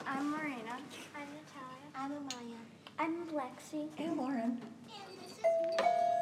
I'm Marina. I'm Natalia. I'm Amaya. I'm Lexi. And Lauren. And this is